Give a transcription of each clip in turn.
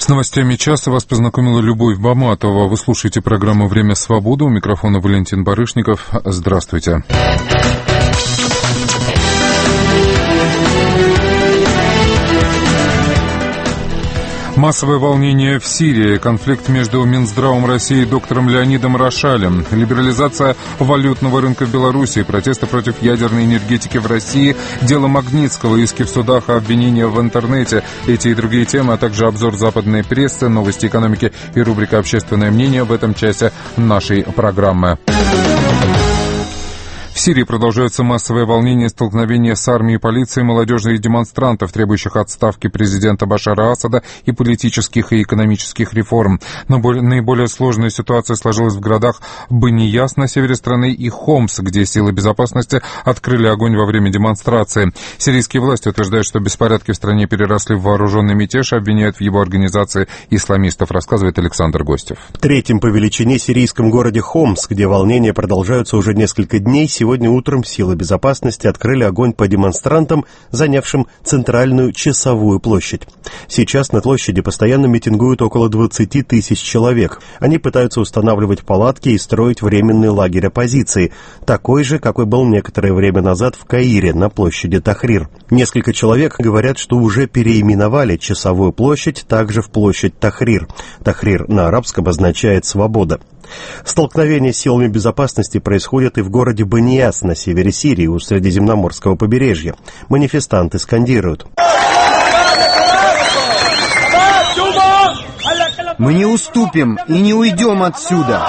новостями часа вас познакомила Любовь Баматова. Вы слушаете программу «Время свободы». У микрофона Валентин Барышников. Здравствуйте. Массовое волнение в Сирии, конфликт между Минздравом России и доктором Леонидом Рошалем, либерализация валютного рынка в Беларуси, протесты против ядерной энергетики в России, дело Магнитского, иски в судах, обвинения в интернете. Эти и другие темы, а также обзор западной прессы, новости экономики и рубрика «Общественное мнение» в этом часе нашей программы. В Сирии продолжаются массовые волнения и столкновения с армией, полицией, молодежи и демонстрантов, требующих отставки президента Башара Асада и политических и экономических реформ. Но наиболее сложная ситуация сложилась в городах Банияс на севере страны и Хомс, где силы безопасности открыли огонь во время демонстрации. Сирийские власти утверждают, что беспорядки в стране переросли в вооруженный мятеж, обвиняют в его организации исламистов, рассказывает Александр Гостев. В третьем по величине сирийском городе Хомс, где волнения продолжаются уже несколько дней, сегодня утром силы безопасности открыли огонь по демонстрантам, занявшим центральную Часовую площадь. Сейчас на площади постоянно митингуют около 20 тысяч человек. Они пытаются устанавливать палатки и строить временный лагерь оппозиции, такой же, какой был некоторое время назад в Каире на площади Тахрир. Несколько человек говорят, что уже переименовали Часовую площадь также в площадь Тахрир. Тахрир на арабском означает «свобода». Столкновения с силами безопасности происходят и в городе Банияс на севере Сирии у Средиземноморского побережья. Манифестанты скандируют: «Мы не уступим и не уйдем отсюда!»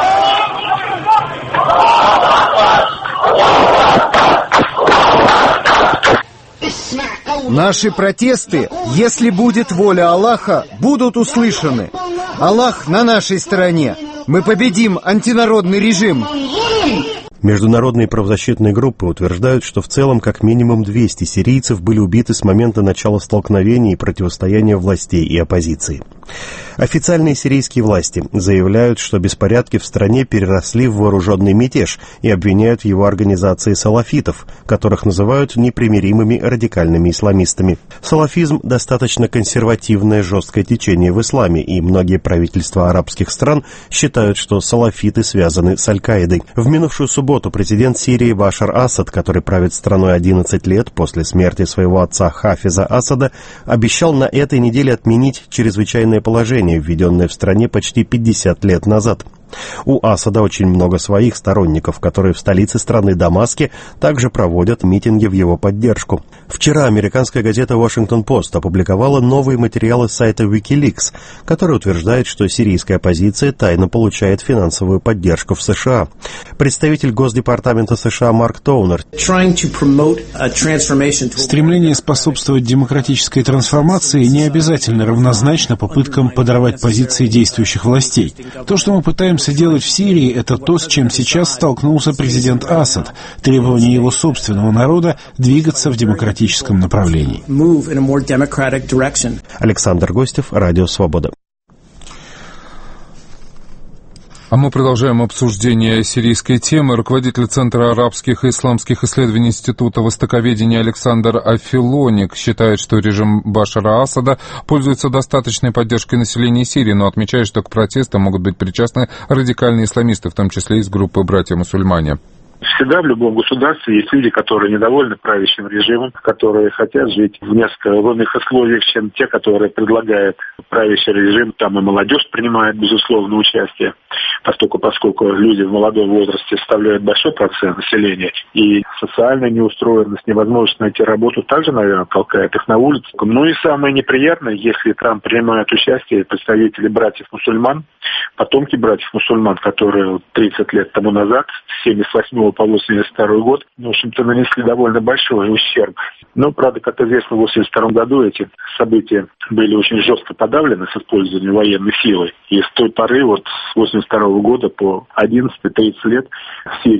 Наши протесты, если будет воля Аллаха, будут услышаны. Аллах на нашей стороне. Мы победим антинародный режим. Международные правозащитные группы утверждают, что в целом как минимум 200 сирийцев были убиты с момента начала столкновений и противостояния властей и оппозиции. Официальные сирийские власти заявляют, что беспорядки в стране переросли в вооруженный мятеж и обвиняют в его организации салафитов, которых называют непримиримыми радикальными исламистами. Салафизм – достаточно консервативное жесткое течение в исламе, и многие правительства арабских стран считают, что салафиты связаны с Аль-Каидой. В минувшую субботу президент Сирии Башар Асад, который правит страной 11 лет после смерти своего отца Хафиза Асада, обещал на этой неделе отменить чрезвычайное положение, введенное в стране почти 50 лет назад. У Асада очень много своих сторонников, которые в столице страны Дамаске также проводят митинги в его поддержку. Вчера американская газета «Вашингтон-Пост» опубликовала новые материалы сайта Wikileaks, который утверждает, что сирийская оппозиция тайно получает финансовую поддержку в США. Представитель Госдепартамента США Марк Тоунер: «Стремление способствовать демократической трансформации не обязательно равнозначно попыткам подорвать позиции действующих властей. То, что мы пытаемся делать в Сирии, это то, с чем сейчас столкнулся президент Асад, требование его собственного народа двигаться в демократическом направлении». Александр Гостев, Радио Свобода. А мы продолжаем обсуждение сирийской темы. Руководитель Центра арабских и исламских исследований Института востоковедения Александр Афилоник считает, что режим Башара Асада пользуется достаточной поддержкой населения Сирии, но отмечает, что к протестам могут быть причастны радикальные исламисты, в том числе из группы «Братья-мусульмане». Всегда в любом государстве есть люди, которые недовольны правящим режимом, которые хотят жить в несколько иных условиях, чем те, которые предлагает правящий режим. Там и молодежь принимает, безусловно, участие, поскольку люди в молодом возрасте составляют большой процент населения. И социальная неустроенность, невозможность найти работу также, наверное, толкает их на улицу. Ну и самое неприятное, если там принимают участие представители братьев-мусульман, потомки братьев-мусульман, которые 30 лет тому назад, с 78 по 82 год, в общем-то, нанесли довольно большой ущерб. Но, правда, как известно, в 82 году эти события были очень жестко подавлены с использованием военной силы. И с той поры, вот с 82 года по 11-30 лет в Сирии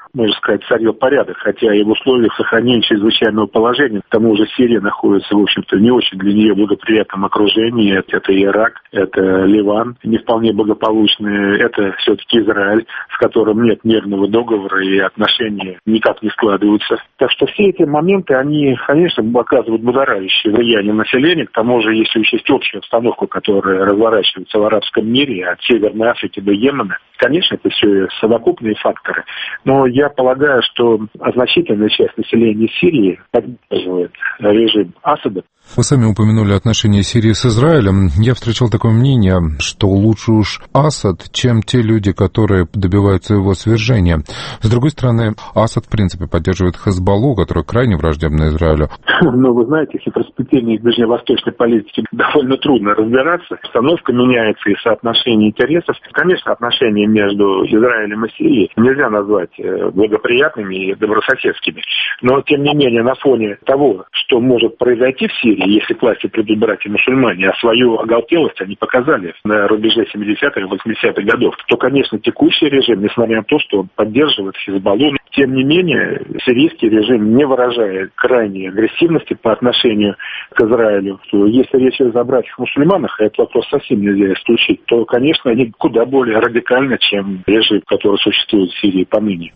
можно сказать, царил порядок, хотя и в условиях сохранения чрезвычайного положения. К тому же Сирия находится, в общем-то, не очень для нее благоприятном окружении. Это Ирак, это Ливан, не вполне благополучные. Это все-таки Израиль, с которым нет мирного договора и отношения никак не складываются. Так что все эти моменты, они, конечно, оказывают будоражащее влияние на население. К тому же, если учесть общую обстановку, которая разворачивается в арабском мире, от Северной Африки до Йемена, конечно, это все совокупные факторы. Но я полагаю, что значительная часть населения Сирии поддерживает режим Асада. Вы сами упомянули отношения Сирии с Израилем. Я встречал такое мнение, что лучше уж Асад, чем те люди, которые добиваются его свержения. С другой стороны, Асад, в принципе, поддерживает Хезболлу, которая крайне враждебна Израилю. Ну, вы знаете, в перспективе ближневосточной политики довольно трудно разбираться. Обстановка меняется и соотношение интересов. Конечно, отношения между Израилем и Сирией нельзя назвать благоприятными и добрососедскими. Но, тем не менее, на фоне того, что может произойти в Сирии, если к власти придут братья-мусульмане, а свою оголтелость они показали на рубеже 70-х и 80-х годов, то, конечно, текущий режим, несмотря на то, что он поддерживает Хизбаллу, тем не менее, сирийский режим не выражает крайней агрессивности по отношению к Израилю. Если речь идет о братьях-мусульманах, а этот вопрос совсем нельзя исключить, то, конечно, они куда более радикальны, чем режим, который существует в Сирии поныне.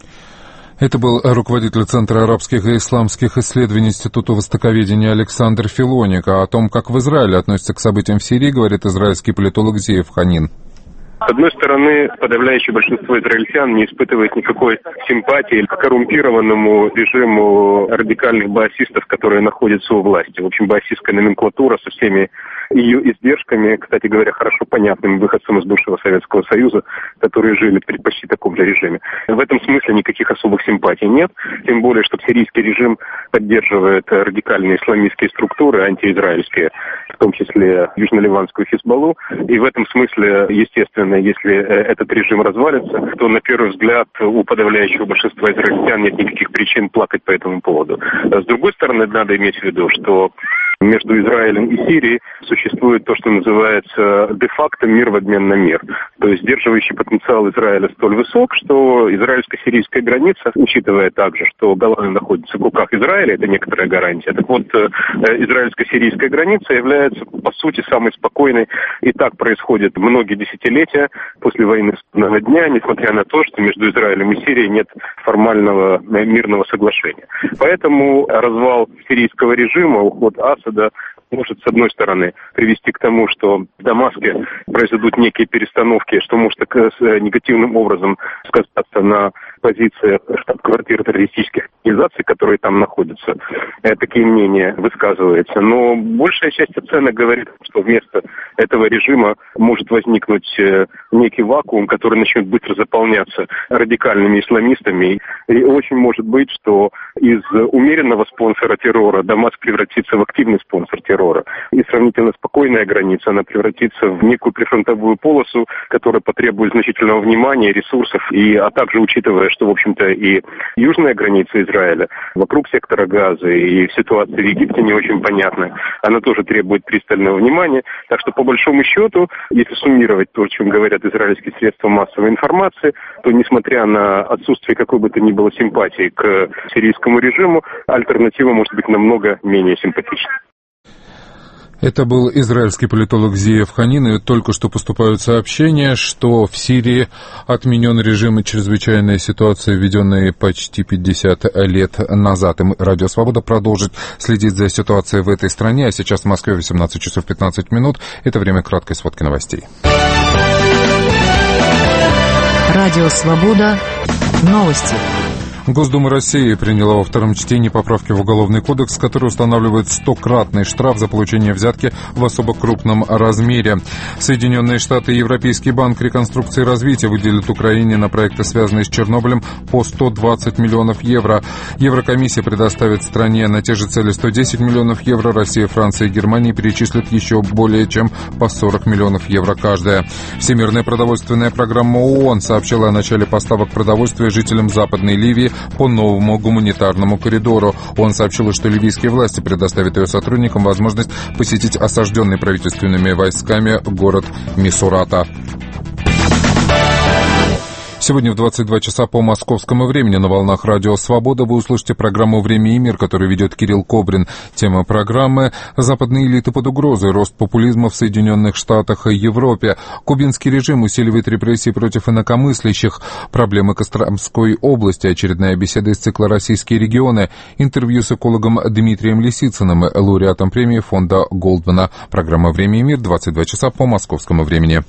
Это был руководитель Центра арабских и исламских исследований Института востоковедения Александр Филоник. А о том, как в Израиле относятся к событиям в Сирии, говорит израильский политолог Зеев Ханин. С одной стороны, подавляющее большинство израильтян не испытывает никакой симпатии к коррумпированному режиму радикальных баасистов, которые находятся у власти. В общем, баасистская номенклатура со всеми ее издержками, кстати говоря, хорошо понятным выходцам из бывшего Советского Союза, которые жили при почти таком же режиме. В этом смысле никаких особых симпатий нет, тем более, что сирийский режим поддерживает радикальные исламистские структуры, антиизраильские, в том числе южно-ливанскую Хизбаллу, и в этом смысле, естественно, если этот режим развалится, то, на первый взгляд, у подавляющего большинства израильтян нет никаких причин плакать по этому поводу. С другой стороны, надо иметь в виду, что между Израилем и Сирией существует то, что называется де-факто мир в обмен на мир. То есть сдерживающий потенциал Израиля столь высок, что израильско-сирийская граница, учитывая также, что Голан находится в руках Израиля, это некоторая гарантия. Так вот, израильско-сирийская граница является, по сути, самой спокойной. И так происходит многие десятилетия после войны Судного дня, несмотря на то, что между Израилем и Сирией нет формального мирного соглашения. Поэтому развал сирийского режима, уход Асада, может, с одной стороны, привести к тому, что в Дамаске произойдут некие перестановки, что может негативным образом сказаться на позициях штаб-квартир террористических организаций, которые там находятся. Такие мнения высказываются. Но большая часть оценок говорит, что вместо этого режима может возникнуть некий вакуум, который начнет быстро заполняться радикальными исламистами. И очень может быть, что из умеренного спонсора террора Дамаск превратится в активный спонсор террора. И сравнительно спокойная граница, она превратится в некую прифронтовую полосу, которая потребует значительного внимания, ресурсов, а также учитывая, что, в общем-то, и южная граница Израиля вокруг сектора Газа и ситуация в Египте не очень понятна. Она тоже требует пристального внимания. Так что, по большому счету, если суммировать то, о чем говорят израильские средства массовой информации, то, несмотря на отсутствие какой бы то ни было симпатии к сирийскому режиму, альтернатива может быть намного менее симпатичной. Это был израильский политолог Зеев Ханин, и только что поступают сообщения, что в Сирии отменен режим и чрезвычайная ситуация, введенная почти 50 лет назад. И Радио Свобода продолжит следить за ситуацией в этой стране, а сейчас в Москве 18 часов 15 минут. Это время краткой сводки новостей. Радио Свобода. Новости. Госдума России приняла во втором чтении поправки в Уголовный кодекс, который устанавливает 100-кратный штраф за получение взятки в особо крупном размере. Соединенные Штаты и Европейский банк реконструкции и развития выделят Украине на проекты, связанные с Чернобылем, по 120 миллионов евро. Еврокомиссия предоставит стране на те же цели 110 миллионов евро. Россия, Франция и Германия перечислят еще более чем по 40 миллионов евро каждая. Всемирная продовольственная программа ООН сообщила о начале поставок продовольствия жителям Западной Ливии по новому гуманитарному коридору. Он сообщил, что ливийские власти предоставят ее сотрудникам возможность посетить осажденный правительственными войсками город Мисурата. Сегодня в 22 часа по московскому времени на волнах Радио Свобода вы услышите программу «Время и мир», которую ведет Кирилл Кобрин. Тема программы «Западные элиты под угрозой. Рост популизма в Соединенных Штатах и Европе». Кубинский режим усиливает репрессии против инакомыслящих. Проблемы Костромской области. Очередная беседа из цикла «Российские регионы». Интервью с экологом Дмитрием Лисицыным, лауреатом премии фонда Голдмана. Программа «Время и мир», 22 часа по московскому времени.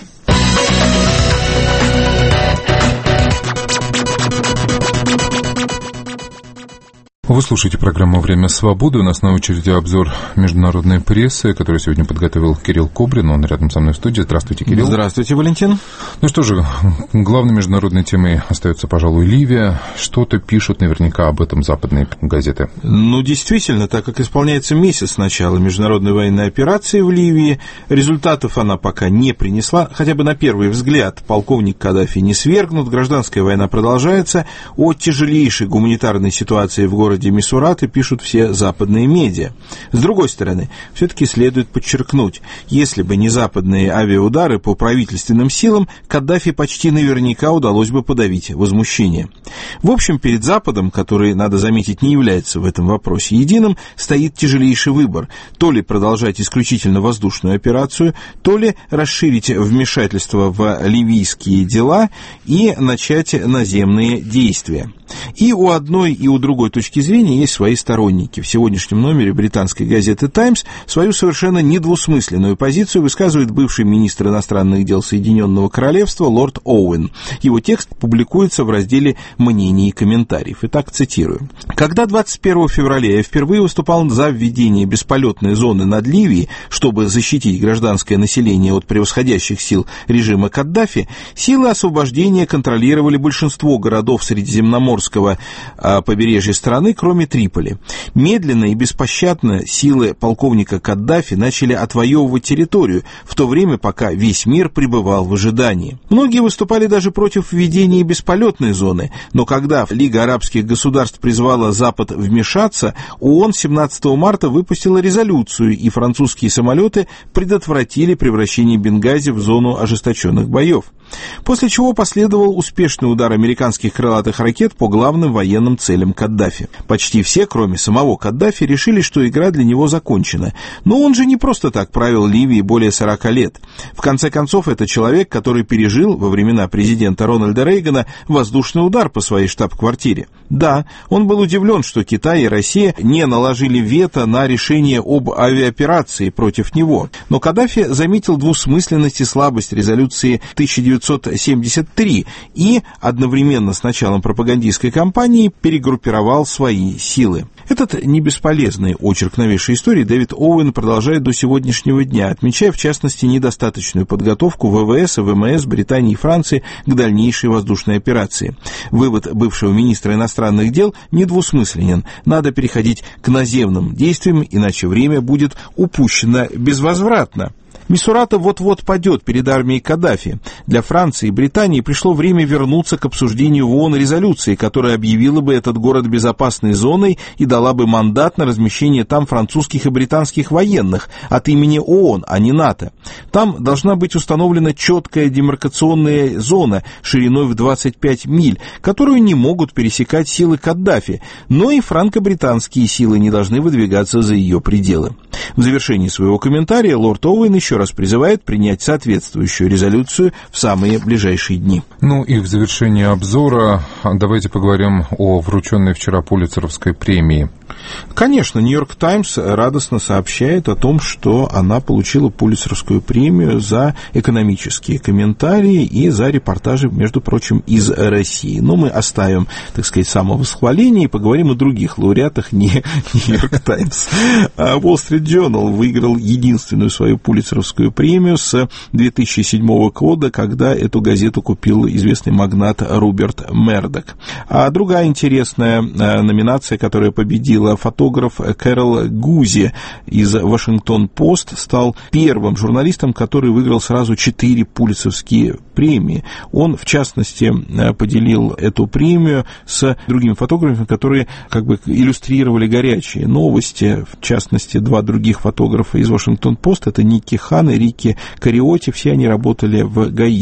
Вы слушаете программу «Время свободы». У нас на очереди обзор международной прессы, который сегодня подготовил Кирилл Кобрин. Он рядом со мной в студии. Здравствуйте, Кирилл. Здравствуйте, Валентин. Ну что же, главной международной темой остается, пожалуй, Ливия. Что-то пишут наверняка об этом западные газеты. Ну, действительно, так как исполняется месяц с начала международной военной операции в Ливии, результатов она пока не принесла. Хотя бы на первый взгляд полковник Каддафи не свергнут, гражданская война продолжается. О тяжелейшей гуманитарной ситуации в городе Мисураты пишут все западные медиа. С другой стороны, все-таки следует подчеркнуть, если бы не западные авиаудары по правительственным силам, Каддафи почти наверняка удалось бы подавить возмущение. В общем, перед Западом, который, надо заметить, не является в этом вопросе единым, стоит тяжелейший выбор: то ли продолжать исключительно воздушную операцию, то ли расширить вмешательство в ливийские дела и начать наземные действия. И у одной, и у другой точки зрения есть свои сторонники. В сегодняшнем номере британской газеты «Таймс» свою совершенно недвусмысленную позицию высказывает бывший министр иностранных дел Соединенного Королевства лорд Оуэн. Его текст публикуется в разделе «Мнений и комментариев». Итак, цитирую. «Когда 21 февраля я впервые выступал за введение бесполетной зоны над Ливией, чтобы защитить гражданское население от превосходящих сил режима Каддафи, силы освобождения контролировали большинство городов Средиземноморского побережья страны, кроме Триполи. Медленно и беспощадно силы полковника Каддафи начали отвоевывать территорию, в то время, пока весь мир пребывал в ожидании. Многие выступали даже против введения бесполетной зоны, но когда Лига арабских государств призвала Запад вмешаться, ООН 17 марта выпустила резолюцию, и французские самолеты предотвратили превращение Бенгази в зону ожесточенных боев. После чего последовал успешный удар американских крылатых ракет по главным военным целям Каддафи. Почти все, кроме самого Каддафи, решили, что игра для него закончена. Но он же не просто так правил Ливией более 40 лет. В конце концов, это человек, который пережил во времена президента Рональда Рейгана воздушный удар по своей штаб-квартире. Да, он был удивлен, что Китай и Россия не наложили вето на решение об авиаоперации против него. Но Каддафи заметил двусмысленность и слабость резолюции 1973 и одновременно с началом пропагандистской кампании перегруппировал свои силы. Этот небесполезный очерк новейшей истории Дэвид Оуэн продолжает до сегодняшнего дня, отмечая в частности недостаточную подготовку ВВС и ВМС Британии и Франции к дальнейшей воздушной операции. Вывод бывшего министра иностранных дел недвусмысленен. Надо переходить к наземным действиям, иначе время будет упущено безвозвратно. Мисурата вот-вот падет перед армией Каддафи. Для Франции и Британии пришло время вернуться к обсуждению в ООН резолюции, которая объявила бы этот город безопасной зоной и дала бы мандат на размещение там французских и британских военных от имени ООН, а не НАТО. Там должна быть установлена четкая демаркационная зона шириной в 25 миль, которую не могут пересекать силы Каддафи, но и франко-британские силы не должны выдвигаться за ее пределы. В завершении своего комментария лорд Оуэн еще раз призывает принять соответствующую резолюцию в самые ближайшие дни. Ну и в завершении обзора давайте поговорим о врученной вчера Пулитцеровской премии. Конечно, «Нью-Йорк Таймс» радостно сообщает о том, что она получила Пулитцеровскую премию за экономические комментарии и за репортажи, между прочим, из России. Но мы оставим, так сказать, самовосхваление и поговорим о других лауреатах, не «Нью-Йорк Таймс». Wall Street Journal выиграл единственную свою Пулитцеровскую премию с 2007 года, когда эту газету купил известный магнат Руберт Мердок. А другая интересная номинация, которая победила, фотограф Кэрол Гузи из «Вашингтон-Пост» стал первым журналистом, который выиграл сразу 4 пулитцеровские премии. Он, в частности, поделил эту премию с другими фотографами, которые как бы иллюстрировали горячие новости. В частности, 2 других фотографа из «Вашингтон-Пост» — это Никки Хан и Рикки Кариоти. Все они работали в Гаити.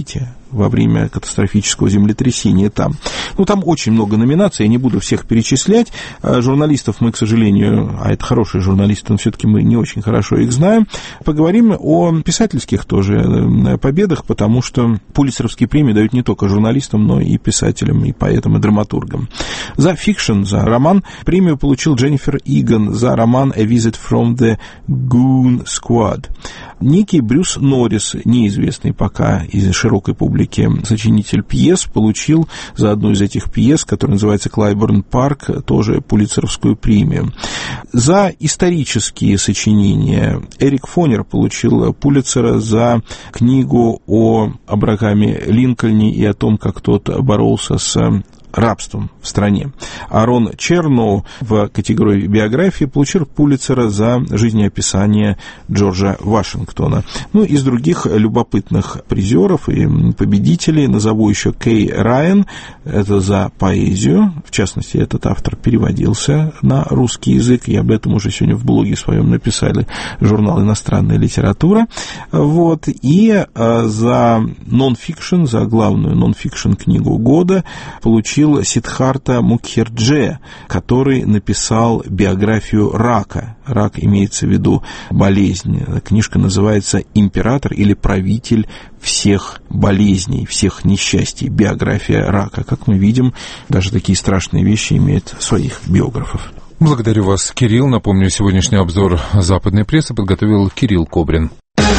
во время катастрофического землетрясения там. Ну, там очень много номинаций, я не буду всех перечислять. Журналистов мы, к сожалению, а это хорошие журналисты, но все-таки мы не очень хорошо их знаем. Поговорим о писательских тоже победах, потому что пулитцеровские премии дают не только журналистам, но и писателям, и поэтам, и драматургам. За фикшн, за роман, премию получил Дженнифер Иган за роман «A Visit from the Goon Squad». Некий Брюс Норрис, неизвестный пока из широкой публики сочинитель пьес, получил за одну из этих пьес, которая называется «Клайборн Парк», тоже пулитцеровскую премию. За исторические сочинения Эрик Фонер получил Пулитцера за книгу о Абрахаме Линкольне и о том, как тот боролся с рабством в стране. А Рон Черноу в категории биографии получил Пулитцера за жизнеописание Джорджа Вашингтона. Ну, из других любопытных призеров и победителей назову еще Кей Райан, это за поэзию, в частности, этот автор переводился на русский язык, и об этом уже сегодня в блоге своем написали журнал «Иностранная литература». Вот. И за нон-фикшн, за главную нон-фикшн книгу года получил Сиддхарта Мукхерджи, который написал биографию рака. Рак имеется в виду болезнь. Книжка называется «Император или правитель всех болезней, всех несчастий. Биография рака». Как мы видим, даже такие страшные вещи имеют своих биографов. Благодарю вас, Кирилл. Напомню, сегодняшний обзор западной прессы подготовил Кирилл Кобрин.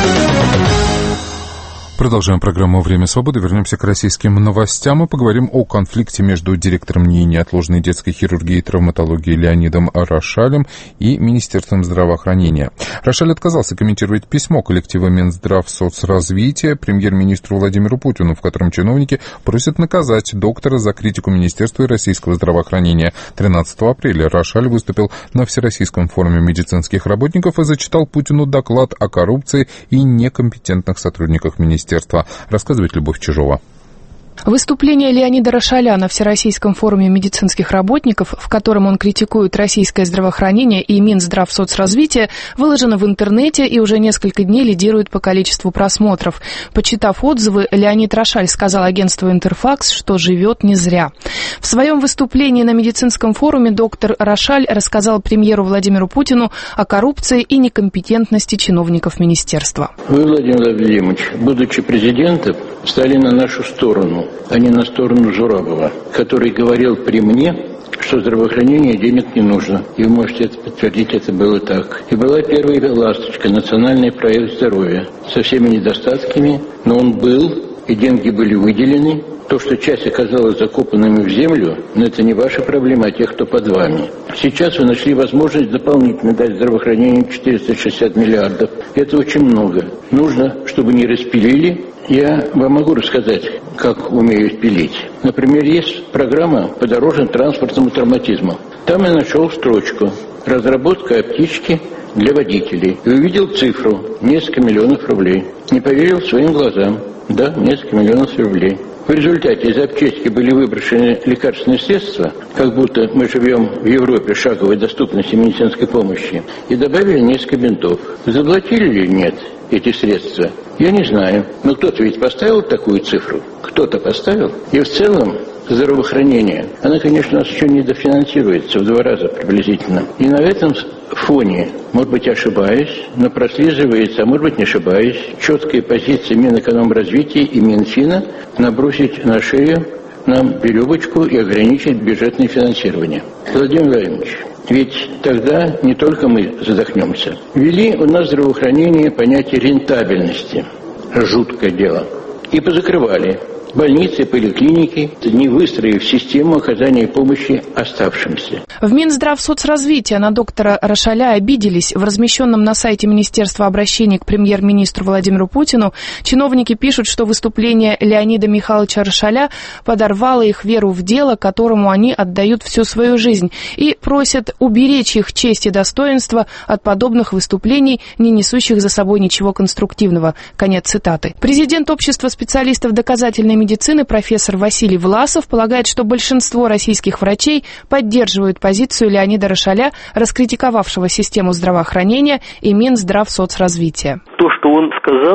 Продолжаем программу «Время свободы». Вернемся к российским новостям и поговорим о конфликте между директором НИИ неотложной детской хирургии и травматологии Леонидом Рошалем и Министерством здравоохранения. Рошаль отказался комментировать письмо коллектива Минздравсоцразвития премьер-министру Владимиру Путину, в котором чиновники просят наказать доктора за критику Министерства и российского здравоохранения. 13 апреля Рошаль выступил на Всероссийском форуме медицинских работников и зачитал Путину доклад о коррупции и некомпетентных сотрудниках министерства. Рассказывает Любовь Чижова. Выступление Леонида Рошаля на Всероссийском форуме медицинских работников, в котором он критикует российское здравоохранение и Минздравсоцразвитие, выложено в интернете и уже несколько дней лидирует по количеству просмотров. Почитав отзывы, Леонид Рошаль сказал агентству «Интерфакс», что живет не зря. В своем выступлении на медицинском форуме доктор Рошаль рассказал премьеру Владимиру Путину о коррупции и некомпетентности чиновников министерства. Вы, Владимир Владимирович, будучи президентом, стали на нашу сторону, а не на сторону Зурабова, который говорил при мне, что здравоохранению денег не нужно. И вы можете это подтвердить, это было так. И была первая ласточка, национальный проект здоровья, со всеми недостатками, но он был, и деньги были выделены. То, что часть оказалась закопанными в землю, но это не ваша проблема, а тех, кто под вами. Сейчас вы нашли возможность дополнительно дать здравоохранению 460 миллиардов. Это очень много. Нужно, чтобы не распилили. Я вам могу рассказать, как умеют пилить. Например, есть программа по дорожно-транспортному травматизму. Там я нашел строчку «Разработка аптечки для водителей». И увидел цифру – несколько миллионов рублей. Не поверил своим глазам. Да, несколько миллионов рублей. В результате из аптечки были выброшены лекарственные средства, как будто мы живем в Европе шаговой доступности медицинской помощи, и добавили несколько бинтов. Заплатили или нет эти средства, я не знаю. Но кто-то ведь поставил такую цифру. Кто-то поставил. И в целом здравоохранение, оно, конечно, у нас еще недофинансируется в 2 раза приблизительно. И на этом фоне, может быть, ошибаюсь, но прослеживается, а может быть, не ошибаюсь, четкая позиция Минэкономразвития и Минфина набросить на шею нам веревочку и ограничить бюджетное финансирование. Владимир Владимирович, ведь тогда не только мы задохнемся. Ввели у нас в здравоохранении понятие рентабельности. Жуткое дело. И позакрывали больницы, поликлиники, не выстроив систему оказания помощи оставшимся. В Минздравсоцразвития на доктора Рошаля обиделись. В размещенном на сайте Министерства обращении к премьер-министру Владимиру Путину чиновники пишут, что выступление Леонида Михайловича Рошаля подорвало их веру в дело, которому они отдают всю свою жизнь, и просят уберечь их честь и достоинство от подобных выступлений, не несущих за собой ничего конструктивного. Конец цитаты. Президент Общества специалистов доказательной медицины профессор Василий Власов полагает, что большинство российских врачей поддерживают позицию Леонида Рошаля, раскритиковавшего систему здравоохранения и Минздравсоцразвития. То, что он сказал,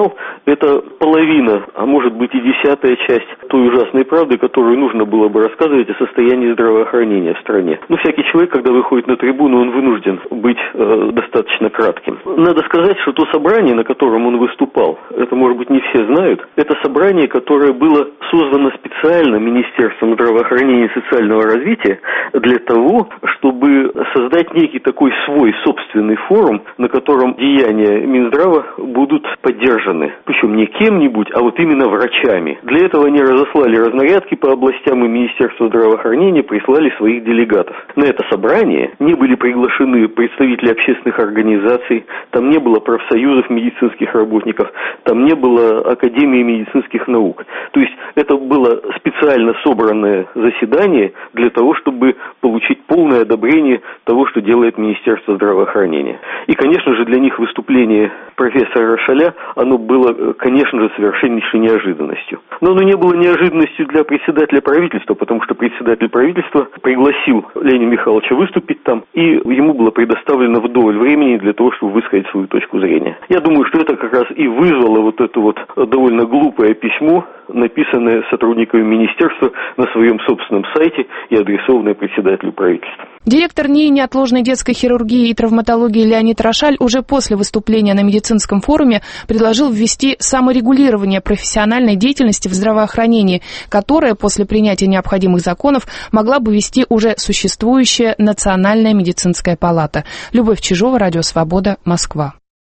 это половина, а может быть и 10-я часть той ужасной правды, которую нужно было бы рассказывать о состоянии здравоохранения в стране. Но всякий человек, когда выходит на трибуну, он вынужден быть достаточно кратким. Надо сказать, что то собрание, на котором он выступал, это, может быть, не все знают, это собрание, которое было создано специально Министерством здравоохранения и социального развития для того, чтобы создать некий такой свой собственный форум, на котором деяния Минздрава будут поддержаны. Причем не кем-нибудь, а вот именно врачами. Для этого они разослали разнарядки по областям, и Министерство здравоохранения прислали своих делегатов. На это собрание не были приглашены представители общественных организаций, там не было профсоюзов медицинских работников, там не было Академии медицинских наук. То есть это было специально собранное заседание для того, чтобы получить полное одобрение того, что делает Министерство здравоохранения. И, конечно же, для них выступление профессора Рошаля, оно было, конечно же, совершеннейшей неожиданностью. Но оно не было неожиданностью для председателя правительства, потому что председатель правительства пригласил Леонида Михайловича выступить там, и ему было предоставлено вдоволь времени для того, чтобы высказать свою точку зрения. Я думаю, что это как раз и вызвало вот это вот довольно глупое письмо, написанное сотрудниками министерства на своем собственном сайте и адресованное председателю правительства. Директор НИИ неотложной детской хирургии и травматологии Леонид Рошаль уже после выступления на медицинском форуме предложил ввести саморегулирование профессиональной деятельности в здравоохранении, которое после принятия необходимых законов могла бы вести уже существующая Национальная медицинская палата. Любовь Чижова, Радио Свобода, Москва.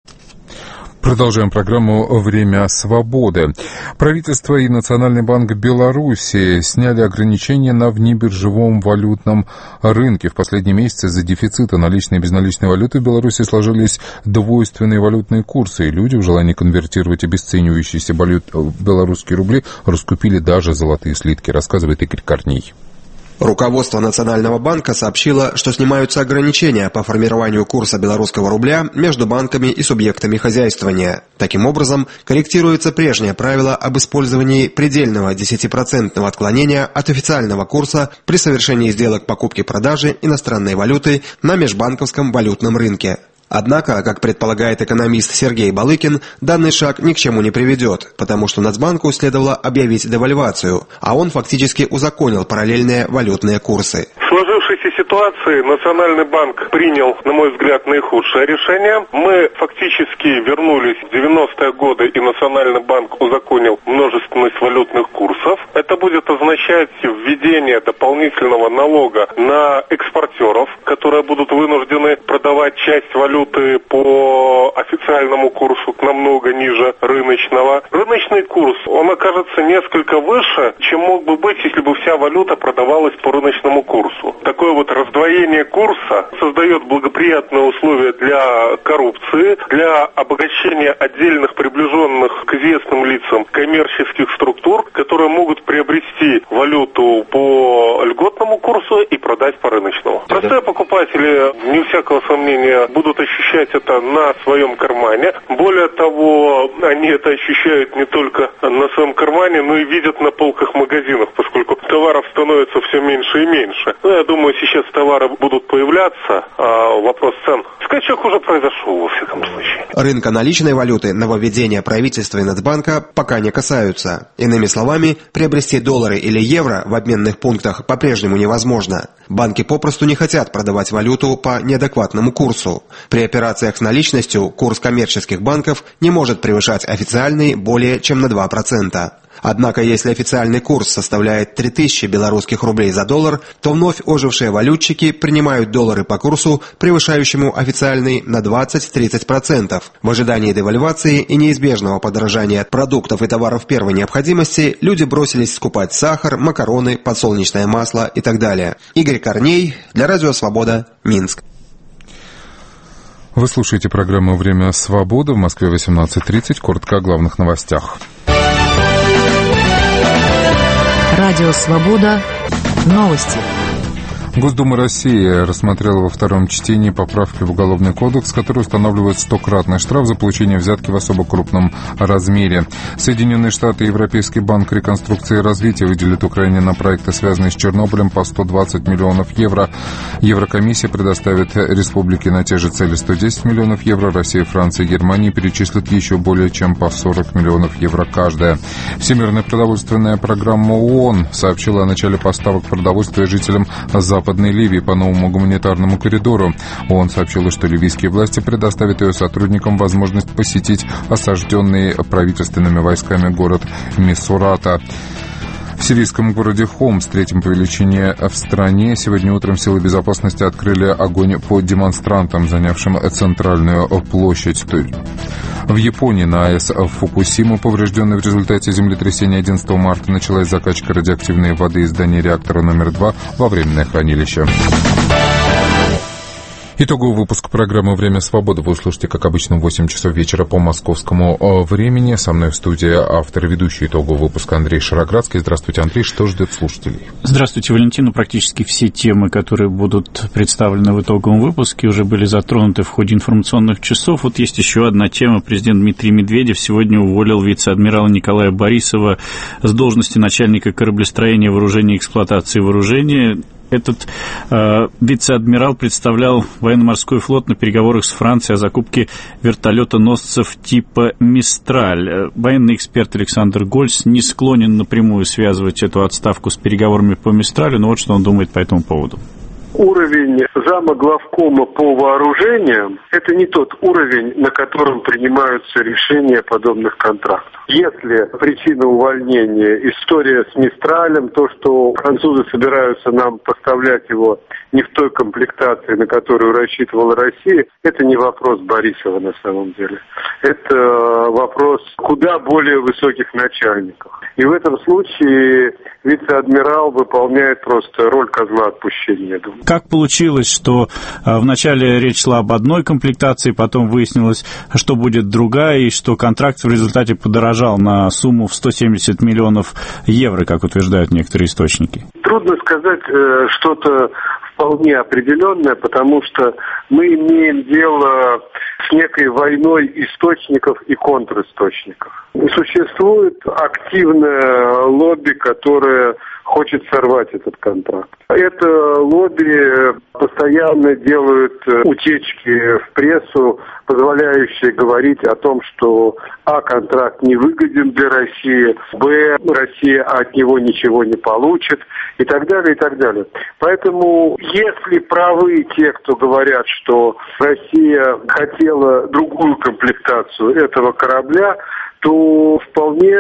Продолжаем программу «Время свободы». Правительство и Национальный банк Беларуси сняли ограничения на внебиржевом валютном рынке. В последние месяцы из-за дефицита наличной и безналичной валюты в Беларуси сложились двойственные валютные курсы, и люди в желании конвертировать обесценивающиеся белорусские рубли раскупили даже золотые слитки, рассказывает Игорь Корней. Руководство Национального банка сообщило, что снимаются ограничения по формированию курса белорусского рубля между банками и субъектами хозяйствования. Таким образом, корректируется прежнее правило об использовании предельного 10% отклонения от официального курса при совершении сделок покупки-продажи иностранной валюты на межбанковском валютном рынке. Однако, как предполагает экономист Сергей Балыкин, данный шаг ни к чему не приведет, потому что Нацбанку следовало объявить девальвацию, а он фактически узаконил параллельные валютные курсы. В сложившейся ситуации Национальный банк принял, на мой взгляд, наихудшее решение. Мы фактически вернулись в 90-е годы, и Национальный банк узаконил множественность валютных курсов. Это будет означать введение дополнительного налога на экспортеров, которые будут вынуждены продавать часть валюты по официальному курсу намного ниже рыночного. Рыночный курс, он окажется несколько выше, чем мог бы быть, если бы вся валюта продавалась по рыночному курсу. Такое вот раздвоение курса создает благоприятные условия для коррупции, для обогащения отдельных приближенных к известным лицам коммерческих структур, которые могут приобрести валюту по льготному курсу и продать по рыночному. Простые покупатели, вне всякого сомнения, будут ощущать это на своем кармане. Более того, они это ощущают не только на своем кармане, но и видят на полках магазинов, поскольку товаров становится все меньше и меньше. Я думаю, сейчас товары будут появляться, а вопрос цен. Скачок уже произошел, во всяком случае. Рынка наличной валюты нововведения правительства и Нацбанка пока не касаются. Иными словами, приобрести доллары или евро в обменных пунктах по-прежнему невозможно. Банки попросту не хотят продавать валюту по неадекватному курсу. При операциях с наличностью курс коммерческих банков не может превышать официальный более чем на 2%. Однако, если официальный курс составляет 3000 белорусских рублей за доллар, то вновь ожившие валютчики принимают доллары по курсу, превышающему официальный на 20-30%. В ожидании девальвации и неизбежного подорожания продуктов и товаров первой необходимости люди бросились скупать сахар, макароны, подсолнечное масло и так далее. Игорь Корней, для Радио Свобода, Минск. Вы слушаете программу «Время свободы». В Москве 18:30. Коротко о главных новостях. Радио Свобода. Новости. Госдума России рассмотрела во втором чтении поправки в Уголовный кодекс, которые устанавливают 100-кратный штраф за получение взятки в особо крупном размере. Соединенные Штаты и Европейский банк реконструкции и развития выделят Украине на проекты, связанные с Чернобылем, по 120 миллионов евро. Еврокомиссия предоставит республике на те же цели 110 миллионов евро. Россия, Франция и Германия перечислят еще более чем по 40 миллионов евро каждая. Всемирная продовольственная программа ООН сообщила о начале поставок продовольствия жителям Западной Ливии по новому гуманитарному коридору. ООН сообщила, что ливийские власти предоставят ее сотрудникам возможность посетить осажденный правительственными войсками город Мисурата. В сирийском городе Хомс, третьем по величине в стране, сегодня утром силы безопасности открыли огонь по демонстрантам, занявшим центральную площадь. В Японии на АЭС Фукусима, поврежденной в результате землетрясения 11 марта, началась закачка радиоактивной воды из здания реактора номер 2 во временное хранилище. Итоговый выпуск программы «Время свободы» вы услышите, как обычно, в 8 часов вечера по московскому времени. Со мной в студии автор и ведущий итогового выпуска Андрей Шароградский. Здравствуйте, Андрей. Что ждет слушателей? Здравствуйте, Валентин. Практически все темы, которые будут представлены в итоговом выпуске, уже были затронуты в ходе информационных часов. Вот есть еще одна тема. Президент Дмитрий Медведев сегодня уволил вице-адмирала Николая Борисова с должности начальника кораблестроения, вооружения и эксплуатации вооружения. Этот вице-адмирал представлял военно-морской флот на переговорах с Францией о закупке вертолетоносцев типа «Мистраль». Военный эксперт Александр Гольц не склонен напрямую связывать эту отставку с переговорами по «Мистралю», но вот что он думает по этому поводу. Уровень зама главкома по вооружениям – это не тот уровень, на котором принимаются решения подобных контрактов. Если причина увольнения – история с «Мистралем», то, что французы собираются нам поставлять его не в той комплектации, на которую рассчитывала Россия, это не вопрос Борисова на самом деле. Это вопрос куда более высоких начальников. И в этом случае вице-адмирал выполняет просто роль козла отпущения, я думаю. Как получилось, что вначале речь шла об одной комплектации, потом выяснилось, что будет другая, и что контракт в результате подорожал на сумму в 170 миллионов евро, как утверждают некоторые источники? Трудно сказать что-то вполне определенное, потому что мы имеем дело с некой войной источников и контристочников. И существует активное лобби, которое хочет сорвать этот контракт. Это лобби постоянно делают утечки в прессу, позволяющие говорить о том, что контракт не выгоден для России, Россия от него ничего не получит, и так далее, и так далее. Поэтому, если правы те, кто говорят, что Россия хотела другую комплектацию этого корабля, то вполне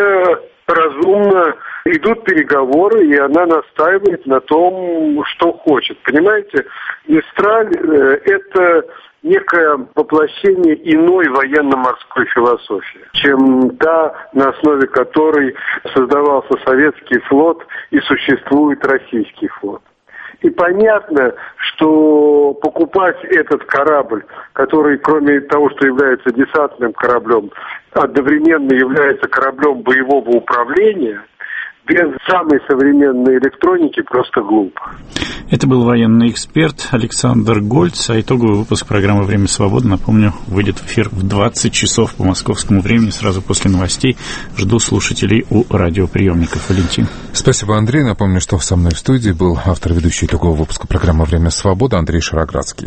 разумно идут переговоры, и она настаивает на том, что хочет. Понимаете, «Мистраль» — это некое воплощение иной военно-морской философии, чем та, на основе которой создавался советский флот и существует российский флот. И понятно, что покупать этот корабль, который, кроме того, что является десантным кораблем, одновременно является кораблем боевого управления, без самой современной электроники просто глупо. Это был военный эксперт Александр Гольц, а итоговый выпуск программы «Время свободы», напомню, выйдет в эфир в 20 часов по московскому времени, сразу после новостей. Жду слушателей у радиоприемников. Валентин. Спасибо, Андрей. Напомню, что со мной в студии был автор ведущий итогового выпуска программы «Время свободы» Андрей Шароградский.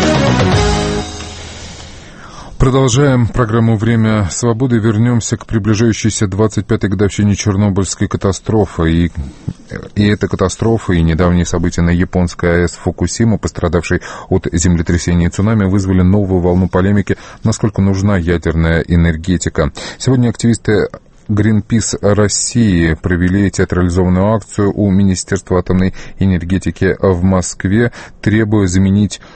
Продолжаем программу «Время свободы». Вернемся к приближающейся 25-й годовщине Чернобыльской катастрофы. И эта катастрофа, и недавние события на японской АЭС Фукусима, пострадавшей от землетрясения и цунами, вызвали новую волну полемики, насколько нужна ядерная энергетика. Сегодня активисты Greenpeace России провели театрализованную акцию у Министерства атомной энергетики в Москве, требуя заменить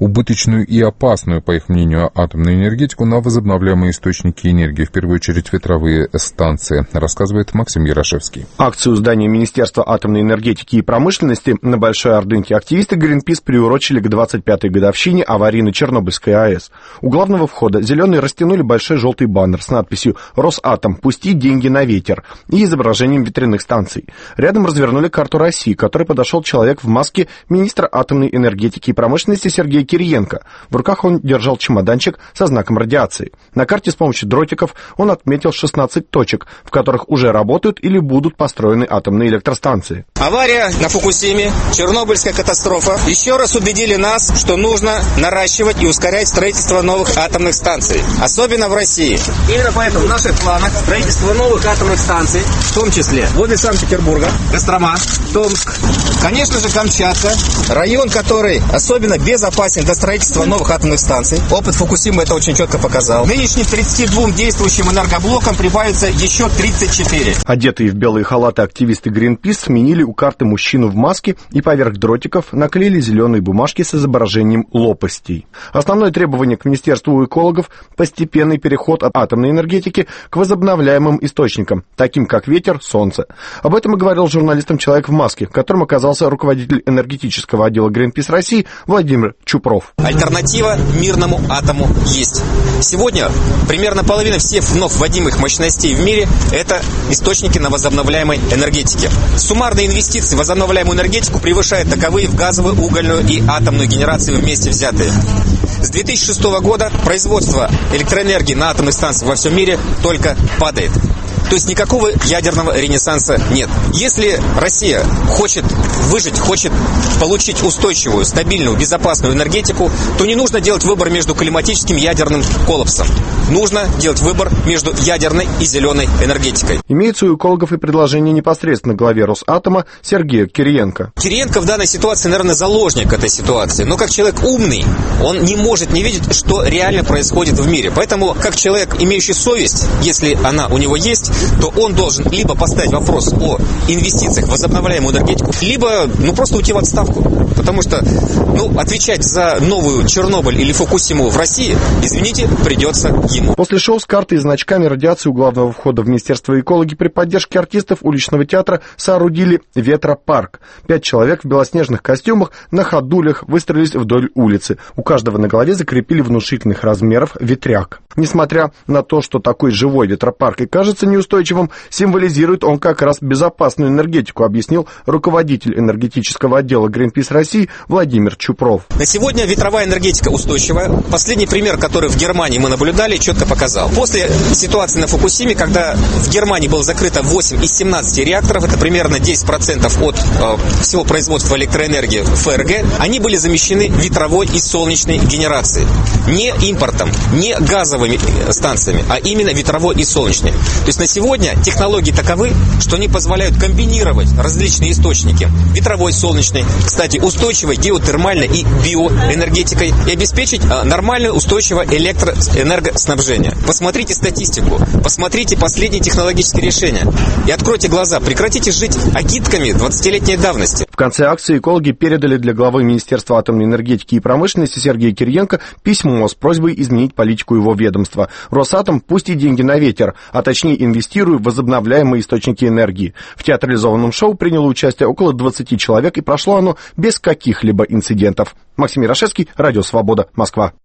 убыточную и опасную, по их мнению, атомную энергетику на возобновляемые источники энергии, в первую очередь ветровые станции, рассказывает Максим Ярошевский. Акцию здания Министерства атомной энергетики и промышленности на Большой Ордынке активисты Greenpeace приурочили к 25-й годовщине аварии на Чернобыльской АЭС. У главного входа зеленые растянули большой желтый баннер с надписью «Росатом, пусти деньги на ветер» и изображением ветряных станций. Рядом развернули карту России, к которой подошел человек в маске министра атомной энергетики и промышленности Сергея Кириенко. В руках он держал чемоданчик со знаком радиации. На карте с помощью дротиков он отметил 16 точек, в которых уже работают или будут построены атомные электростанции. Авария на Фукусиме, Чернобыльская катастрофа еще раз убедили нас, что нужно наращивать и ускорять строительство новых атомных станций, особенно в России. Именно поэтому в наших планах строительство новых атомных станций, в том числе возле Санкт-Петербурга, Кострома, Томск, конечно же Камчатка, район, который особенно безопасен для строительства новых атомных станций. Опыт Фукусимы это очень четко показал. Нынешним 32 действующим энергоблокам прибавится еще 34. Одетые в белые халаты активисты Greenpeace сменили у карты мужчину в маске и поверх дротиков наклеили зеленые бумажки с изображением лопастей. Основное требование к Министерству экологов – постепенный переход от атомной энергетики к возобновляемым источникам, таким как ветер, солнце. Об этом и говорил журналистам человек в маске, которым оказался руководитель энергетического отдела Greenpeace России Владимир Чупров. Альтернатива мирному атому есть. Сегодня примерно половина всех вновь вводимых мощностей в мире – это источники на возобновляемой энергетике. Суммарные инвестиции в возобновляемую энергетику превышают таковые в газовую, угольную и атомную генерации вместе взятые. С 2006 года производство электроэнергии на атомных станциях во всем мире только падает. То есть никакого ядерного ренессанса нет. Если Россия хочет выжить, хочет получить устойчивую, стабильную, безопасную энергетику, то не нужно делать выбор между климатическим и ядерным коллапсом. Нужно делать выбор между ядерной и зеленой энергетикой. Имеется у экологов и предложение непосредственно главе Росатома Сергею Кириенко. Кириенко в данной ситуации, наверное, заложник этой ситуации. Но как человек умный, он не может не видеть, что реально происходит в мире. Поэтому, как человек, имеющий совесть, если она у него есть, то он должен либо поставить вопрос о инвестициях в возобновляемую энергетику, либо просто уйти в отставку. Потому что отвечать за новую Чернобыль или Фукусиму в России, извините, придется ему. После шоу с картой и значками радиации у главного входа в Министерство экологии при поддержке артистов уличного театра соорудили ветропарк. 5 человек в белоснежных костюмах на ходулях выстроились вдоль улицы. У каждого на голове закрепили внушительных размеров ветряк. Несмотря на то, что такой живой ветропарк и кажется неустойчивым, символизирует он как раз безопасную энергетику, объяснил руководитель энергетического отдела Greenpeace России Владимир Чупров. На сегодня ветровая энергетика устойчивая. Последний пример, который в Германии мы наблюдали, четко показал. После ситуации на Фукусиме, когда в Германии было закрыто 8 из 17 реакторов, это примерно 10% от всего производства электроэнергии в ФРГ, они были замещены ветровой и солнечной генерацией. Не импортом, не газовыми станциями, а именно ветровой и солнечной. То есть на сегодня технологии таковы, что они позволяют комбинировать различные источники ветровой, солнечной, кстати, устойчивой геотермальной и биоэнергетикой и обеспечить нормальное устойчивое электроэнергоснабжение. Посмотрите статистику, посмотрите последние технологические решения и откройте глаза, прекратите жить агитками 20-летней давности. В конце акции экологи передали для главы Министерства атомной энергетики и промышленности Сергея Кириенко письмо с просьбой изменить политику его ведомства. Росатом пусть и деньги на ветер, а точнее инвестируя в возобновляемые источники энергии. В театрализованном шоу приняло участие около 20 человек, и прошло оно без каких-либо инцидентов. Максим Ярошевский, Радио Свобода, Москва.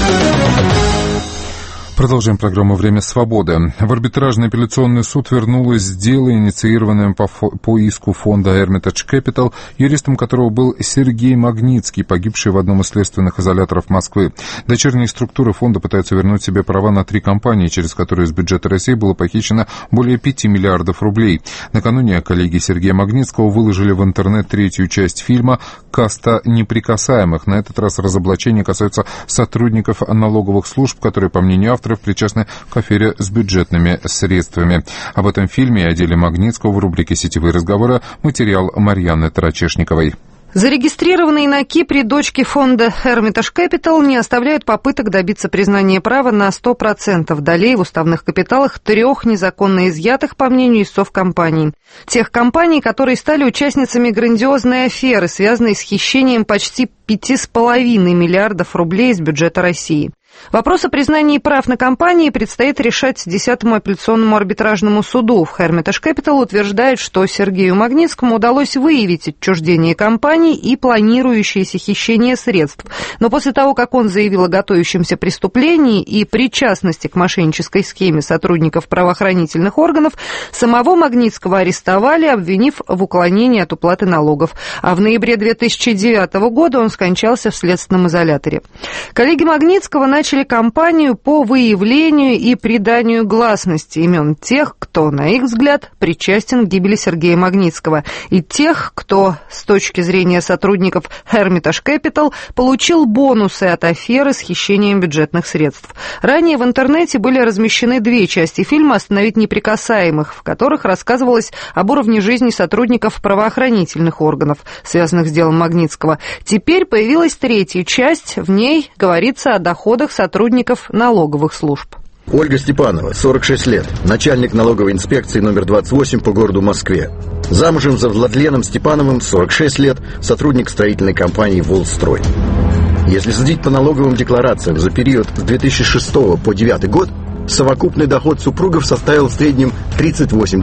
Продолжаем программу «Время свободы». В арбитражный апелляционный суд вернулось дело, инициированное по иску фонда Hermitage Capital, юристом которого был Сергей Магнитский, погибший в одном из следственных изоляторов Москвы. Дочерние структуры фонда пытаются вернуть себе права на 3 компании, через которые из бюджета России было похищено более 5 миллиардов рублей. Накануне коллеги Сергея Магнитского выложили в интернет 3-ю часть фильма «Каста неприкасаемых». На этот раз разоблачение касается сотрудников налоговых служб, которые, по мнению авторов, причастны к афере с бюджетными средствами. Об этом фильме и о деле Магнитского в рубрике «Сетевые разговоры» материал Марьяны Тарачешниковой. Зарегистрированные на Кипре дочки фонда Hermitage Capital не оставляют попыток добиться признания права на 100% долей в уставных капиталах 3 незаконно изъятых, по мнению истцов компаний. Тех компаний, которые стали участницами грандиозной аферы, связанной с хищением почти 5,5 миллиардов рублей из бюджета России. Вопрос о признании прав на компании предстоит решать 10-му апелляционному арбитражному суду. Hermitage Capital утверждает, что Сергею Магнитскому удалось выявить отчуждение компаний и планирующееся хищение средств. Но после того, как он заявил о готовящемся преступлении и причастности к мошеннической схеме сотрудников правоохранительных органов, самого Магнитского арестовали, обвинив в уклонении от уплаты налогов. А в ноябре 2009 года он скончался в следственном изоляторе. Коллеги Магнитского начали кампанию по выявлению и приданию гласности имен тех, кто, на их взгляд, причастен к гибели Сергея Магнитского, и тех, кто, с точки зрения сотрудников Hermitage Capital, получил бонусы от аферы с хищением бюджетных средств. Ранее в интернете были размещены 2 части фильма «Остановить неприкасаемых», в которых рассказывалось об уровне жизни сотрудников правоохранительных органов, связанных с делом Магнитского. Теперь появилась 3-я часть, в ней говорится о доходах сотрудников налоговых служб. Ольга Степанова, 46 лет, начальник налоговой инспекции номер 28 по городу Москве. Замужем за Владленом Степановым, 46 лет, сотрудник строительной компании «Волстрой». Если судить по налоговым декларациям за период с 2006 по 2009 год, совокупный доход супругов составил в среднем $38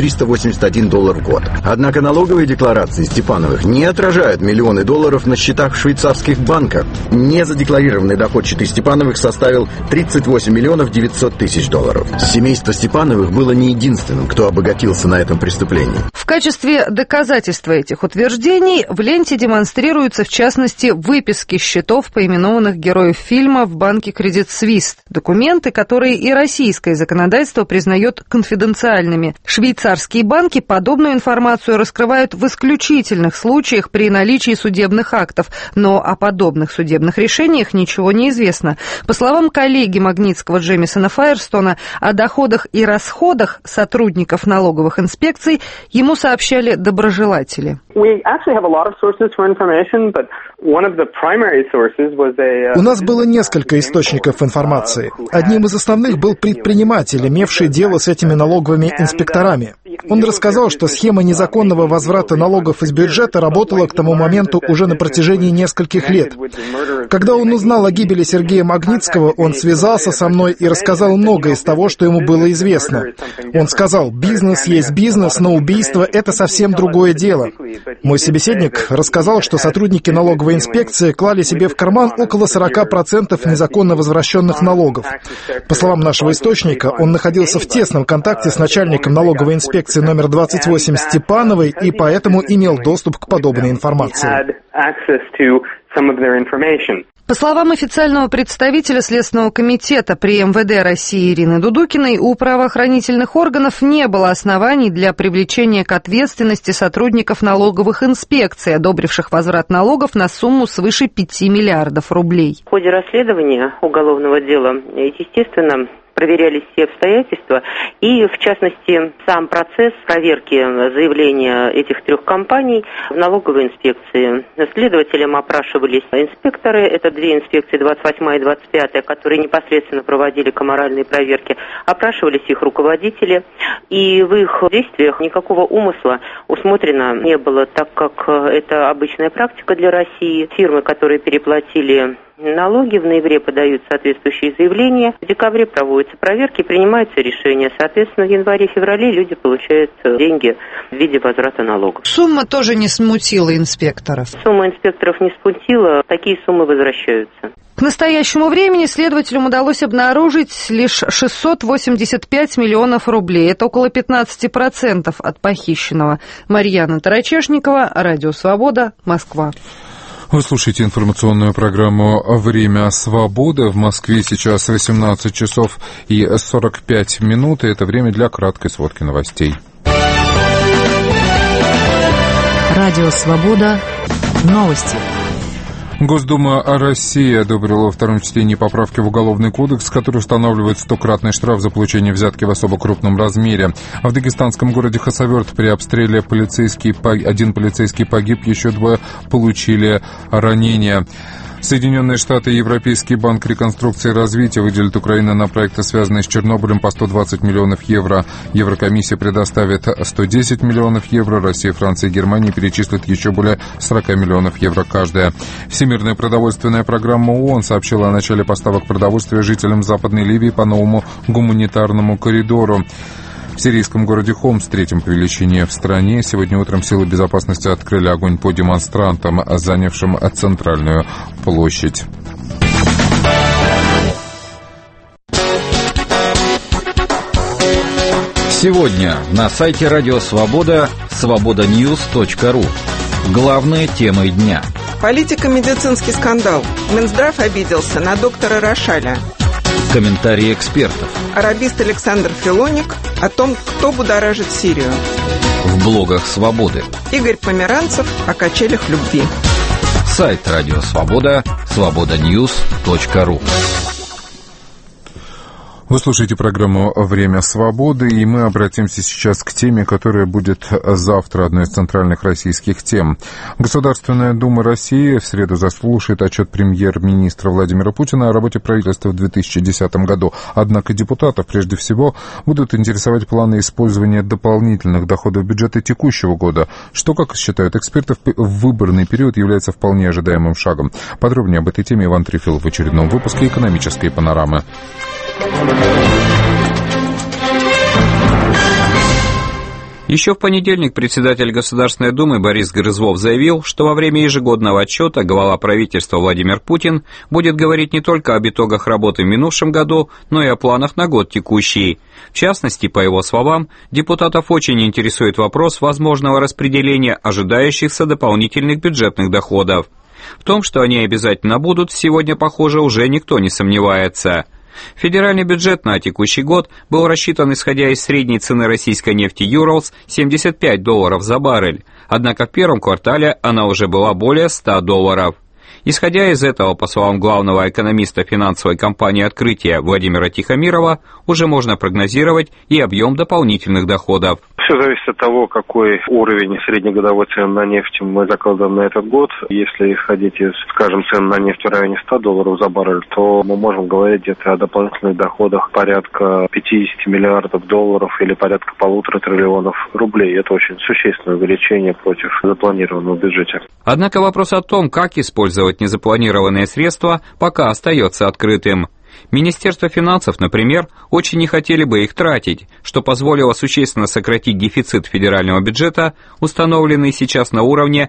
381 в год. Однако налоговые декларации Степановых не отражают миллионы долларов на счетах в швейцарских банках. Незадекларированный доход четы Степановых составил $38 900 000. Семейство Степановых было не единственным, кто обогатился на этом преступлении. В качестве доказательства этих утверждений в ленте демонстрируются, в частности, выписки счетов поименованных героев фильма в банке Credit Suisse, документы, которые и российское законодательство признает конфиденциальными. Швейцарские банки подобную информацию раскрывают в исключительных случаях при наличии судебных актов, но о подобных судебных решениях ничего не известно. По словам коллеги Магнитского Джемисона Файерстона, о доходах и расходах сотрудников налоговых инспекций ему сообщали доброжелатели. У нас было несколько источников информации. Одним из основных был предприниматель, имевший дело с этими налоговыми инспекторами. Он рассказал, что схема незаконного возврата налогов из бюджета работала к тому моменту уже на протяжении нескольких лет. Когда он узнал о гибели Сергея Магнитского, он связался со мной и рассказал многое из того, что ему было известно. Он сказал: «Бизнес есть бизнес, но убийство — это совсем другое дело». Мой собеседник рассказал, что сотрудники налоговой инспекции клали себе в карман около 40% незаконно возвращенных налогов. По словам нашего источника, он находился в тесном контакте с начальником налоговой инспекции номер 28 Степановой и поэтому имел доступ к подобной информации. По словам официального представителя Следственного комитета при МВД России Ирины Дудукиной, у правоохранительных органов не было оснований для привлечения к ответственности сотрудников налоговых инспекций, одобривших возврат налогов на сумму свыше 5 миллиардов рублей. В ходе расследования уголовного дела, естественно, проверялись все обстоятельства, и, в частности, сам процесс проверки заявления этих 3 компаний в налоговой инспекции. Следователям опрашивались инспекторы, это 2 инспекции, 28 и 25, которые непосредственно проводили камеральные проверки, опрашивались их руководители, и в их действиях никакого умысла усмотрено не было, так как это обычная практика для России. Фирмы, которые переплатили налоги, в ноябре подают соответствующие заявления, в декабре проводятся проверки, принимаются решения. Соответственно, в январе-феврале люди получают деньги в виде возврата налогов. Сумма тоже не смутила инспекторов? Сумма инспекторов не смутила, такие суммы возвращаются. К настоящему времени следователям удалось обнаружить лишь 685 миллионов рублей. Это около 15% от похищенного. Марьяна Тарачешникова, Радио Свобода, Москва. Вы слушаете информационную программу «Время свободы». В Москве сейчас 18 часов и 45 минут, и это время для краткой сводки новостей. Радио «Свобода». Новости. Госдума России одобрила во втором чтении поправки в Уголовный кодекс, который устанавливает 100-кратный штраф за получение взятки в особо крупном размере. В дагестанском городе Хасавюрт при обстреле один полицейский погиб, еще 2 получили ранения. Соединенные Штаты и Европейский банк реконструкции и развития выделят Украине на проекты, связанные с Чернобылем, по 120 миллионов евро. Еврокомиссия предоставит 110 миллионов евро. Россия, Франция и Германия перечислят еще более 40 миллионов евро каждая. Всемирная продовольственная программа ООН сообщила о начале поставок продовольствия жителям Западной Ливии по новому гуманитарному коридору. В сирийском городе Хомс, третьем по величине в стране, сегодня утром силы безопасности открыли огонь по демонстрантам, занявшим центральную площадь. Сегодня на сайте Радио Свобода свободаньюз.ру. Главные темы дня. Политико-медицинский скандал. Минздрав обиделся на доктора Рошаля. Комментарии экспертов. Арабист Александр Филоник о том, кто будоражит Сирию. В блогах Свободы. Игорь Померанцев о качелях любви. Сайт Радио Свобода свободаньюз.ру. Вы слушаете программу «Время свободы», и мы обратимся сейчас к теме, которая будет завтра одной из центральных российских тем. Государственная Дума России в среду заслушает отчет премьер-министра Владимира Путина о работе правительства в 2010 году. Однако депутатов прежде всего будут интересовать планы использования дополнительных доходов бюджета текущего года, что, как считают эксперты, в выборный период является вполне ожидаемым шагом. Подробнее об этой теме Иван Трефилов в очередном выпуске «Экономической панорамы». Еще в понедельник председатель Государственной Думы Борис Грызлов заявил, что во время ежегодного отчета глава правительства Владимир Путин будет говорить не только об итогах работы в минувшем году, но и о планах на год текущий. В частности, по его словам, депутатов очень интересует вопрос возможного распределения ожидающихся дополнительных бюджетных доходов. В том, что они обязательно будут, сегодня, похоже, уже никто не сомневается. Федеральный бюджет на текущий год был рассчитан, исходя из средней цены российской нефти Urals, $75 за баррель, однако в первом квартале она уже была более $100. Исходя из этого, по словам главного экономиста финансовой компании «Открытие» Владимира Тихомирова, уже можно прогнозировать и объем дополнительных доходов. Все зависит от того, какой уровень среднегодовой цены на нефть мы закладываем на этот год. Если исходить из, скажем, цен на нефть в районе $100 за баррель, то мы можем говорить где-то о дополнительных доходах порядка 50 миллиардов долларов или порядка 1,5 триллионов рублей. Это очень существенное увеличение против запланированного бюджета. Однако вопрос о том, как использовать незапланированные средства, пока остается открытым. Министерство финансов, например, очень не хотели бы их тратить, что позволило существенно сократить дефицит федерального бюджета, установленный сейчас на уровне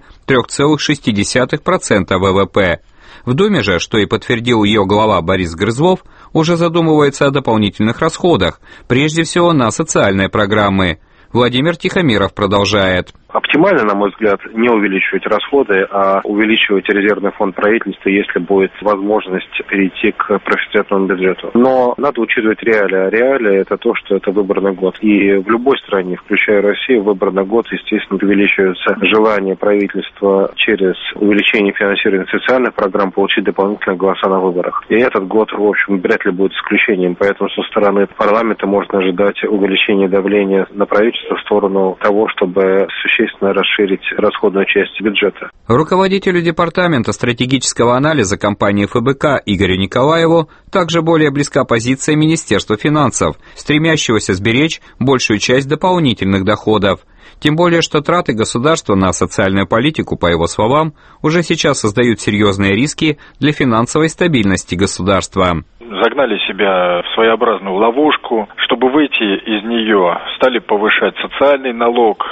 3,6% ВВП. В Думе же, что и подтвердил ее глава Борис Грызлов, уже задумывается о дополнительных расходах, прежде всего на социальные программы. Владимир Тихомиров продолжает. Оптимально, на мой взгляд, не увеличивать расходы, а увеличивать резервный фонд правительства, если будет возможность перейти к профицитному бюджету. Но надо учитывать реалии. А реалии – это то, что это выборный год. И в любой стране, включая Россию, в выборный год, естественно, увеличивается желание правительства через увеличение финансирования социальных программ получить дополнительные голоса на выборах. И этот год, в общем, вряд ли будет исключением. Поэтому со стороны парламента можно ожидать увеличения давления на правительство в сторону того, чтобы существенно расширить расходную часть бюджета. Руководителю департамента стратегического анализа компании ФБК Игорю Николаеву также более близка позиция Министерства финансов, стремящегося сберечь большую часть дополнительных доходов. Тем более, что траты государства на социальную политику, по его словам, уже сейчас создают серьезные риски для финансовой стабильности государства. Загнали себя в своеобразную ловушку. Чтобы выйти из нее, стали повышать социальный налог.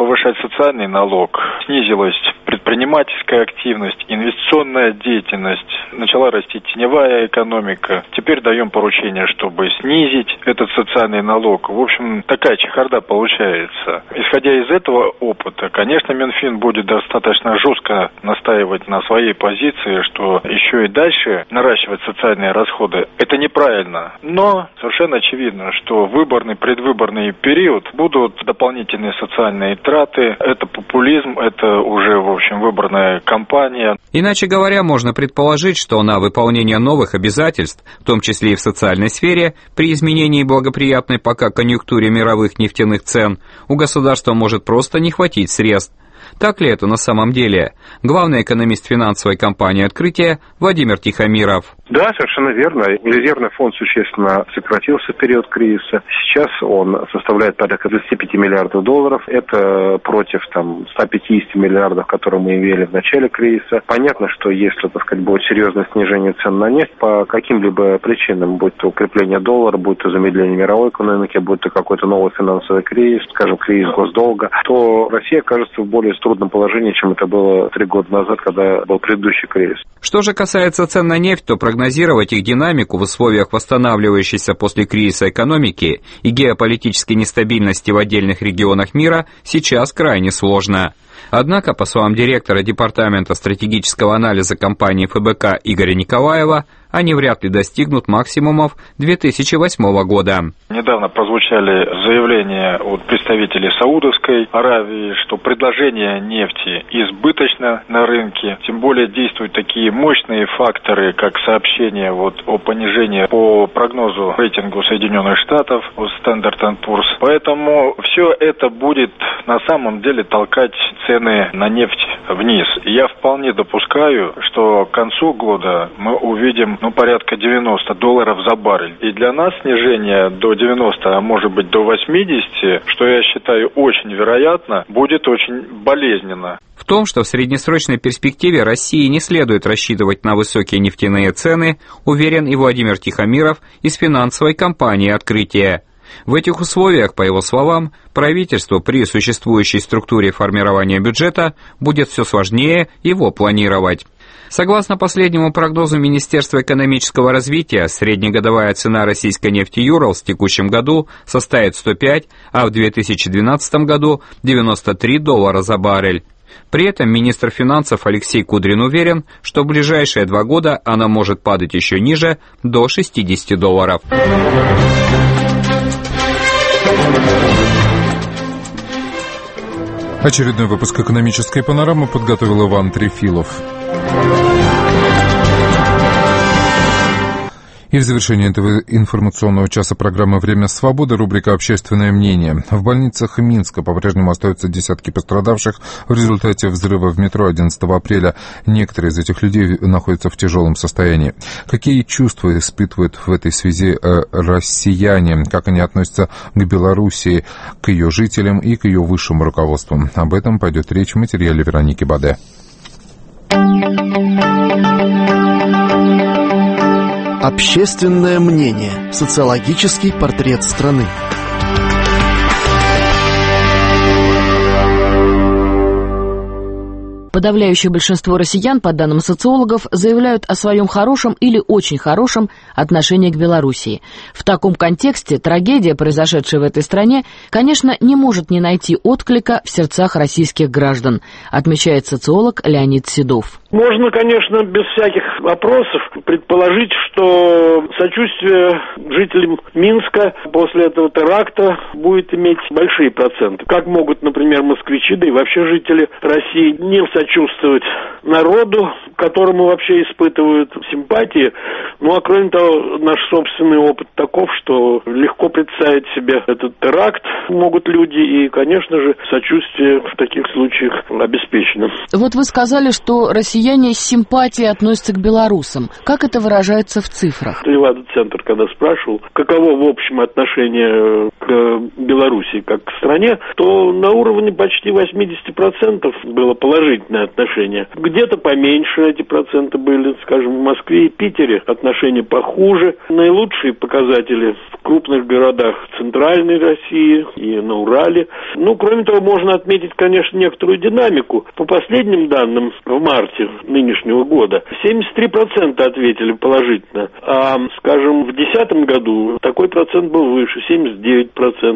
Снизилась предпринимательская активность, инвестиционная деятельность. Начала расти теневая экономика. Теперь даем поручение, чтобы снизить этот социальный налог. В общем, такая чехарда получается. Исходя из этого опыта, конечно, Минфин будет достаточно жестко настаивать на своей позиции, что еще и дальше наращивать социальные расходы года. Это неправильно. Но совершенно очевидно, что предвыборный период будут дополнительные социальные траты. Это популизм, это уже, в общем, выборная кампания. Иначе говоря, можно предположить, что на выполнение новых обязательств, в том числе и в социальной сфере, при изменении благоприятной пока конъюнктуре мировых нефтяных цен, у государства может просто не хватить средств. Так ли это на самом деле? Главный экономист финансовой компании «Открытие» Владимир Тихомиров. Да, совершенно верно. Резервный фонд существенно сократился в период кризиса. Сейчас он составляет порядка 25 миллиардов долларов. Это против 150 миллиардов, которые мы имели в начале кризиса. Понятно, что если, будет серьезное снижение цен на нефть по каким-либо причинам, будь то укрепление доллара, будь то замедление мировой экономики, будь то какой-то новый финансовый кризис, скажем, кризис госдолга, то Россия окажется в более трудном положении, чем это было 3 года назад, когда был предыдущий кризис. Что же касается цен на нефть, то прогнозировать их динамику в условиях восстанавливающейся после кризиса экономики и геополитической нестабильности в отдельных регионах мира сейчас крайне сложно. Однако, по словам директора Департамента стратегического анализа компании ФБК Игоря Николаева, они вряд ли достигнут максимумов 2008 года. Недавно прозвучали заявления от представителей Саудовской Аравии, что предложение нефти избыточно на рынке. Тем более действуют такие мощные факторы, как сообщение о понижении по прогнозу рейтингу Соединенных Штатов от Standard & Poor's. Поэтому все это будет на самом деле толкать цены на нефть вниз. Я вполне допускаю, что к концу года мы увидим порядка $90 за баррель. И для нас снижение до 90, а может быть до 80, что я считаю очень вероятно, будет очень болезненно. В том, что в среднесрочной перспективе России не следует рассчитывать на высокие нефтяные цены, уверен и Владимир Тихомиров из финансовой компании «Открытие». В этих условиях, по его словам, правительству при существующей структуре формирования бюджета будет все сложнее его планировать. Согласно последнему прогнозу Министерства экономического развития, среднегодовая цена российской нефти «Юралс» в текущем году составит 105, а в 2012 году $93 за баррель. При этом министр финансов Алексей Кудрин уверен, что в ближайшие 2 года она может падать еще ниже, до $60. Очередной выпуск «Экономической панорамы» подготовил Иван Трефилов. И в завершении этого информационного часа программы «Время свободы» рубрика «Общественное мнение». В больницах Минска по-прежнему остаются десятки пострадавших в результате взрыва в метро 11 апреля. Некоторые из этих людей находятся в тяжелом состоянии. Какие чувства испытывают в этой связи россияне? Как они относятся к Белоруссии, к ее жителям и к ее высшему руководству? Об этом пойдет речь в материале Вероники Баде. Общественное мнение. Социологический портрет страны. Подавляющее большинство россиян, по данным социологов, заявляют о своем хорошем или очень хорошем отношении к Белоруссии. В таком контексте трагедия, произошедшая в этой стране, конечно, не может не найти отклика в сердцах российских граждан, отмечает социолог Леонид Седов. Можно, конечно, без всяких вопросов предположить, что сочувствие жителям Минска после этого теракта будет иметь большие проценты. Как могут, например, москвичи, да и вообще жители России не сочувствовать народу, которому вообще испытывают симпатии. Ну, а кроме того, наш собственный опыт таков, что легко представить себе этот теракт могут люди, и, конечно же, сочувствие в таких случаях обеспечено. Вот вы сказали, что россияне с симпатией относятся к белорусам. Как это выражается в цифрах? Левада-центр, когда спрашивал, каково в общем отношение к Белоруссии как к стране, то на уровне почти 80% было положительное отношение. Где-то поменьше эти проценты были, скажем, в Москве и Питере отношения похуже. Наилучшие показатели в крупных городах Центральной России и на Урале. Ну, кроме того, можно отметить, конечно, некоторую динамику. По последним данным, в марте нынешнего года 73% ответили положительно, а, скажем, в 2010 году такой процент был выше, 79%. В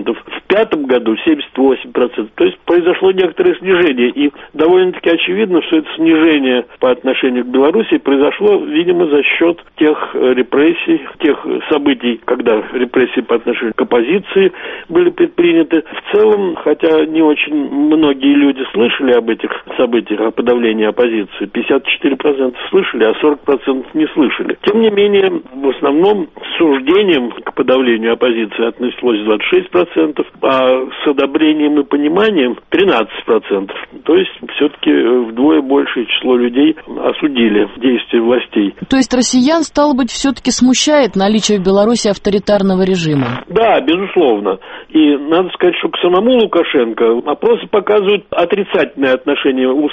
2005 году 78%. То есть произошло некоторое снижение. И довольно-таки очевидно, что это снижение по отношению к Белоруссии произошло, видимо, за счет тех репрессий, тех событий, когда репрессии по отношению к оппозиции были предприняты. В целом, хотя не очень многие люди слышали об этих событиях, о подавлении оппозиции, 54% слышали, а 40% не слышали. Тем не менее, в основном с суждением к подавлению оппозиции отнеслось 26%, а с одобрением и пониманием 13%. То есть, все-таки вдвое большее число людей осудили действия властей. То есть россиян, стало быть, все-таки смущает наличие в Беларуси авторитарного режима? Да, безусловно. И надо сказать, что к самому Лукашенко опросы показывают отрицательное отношение у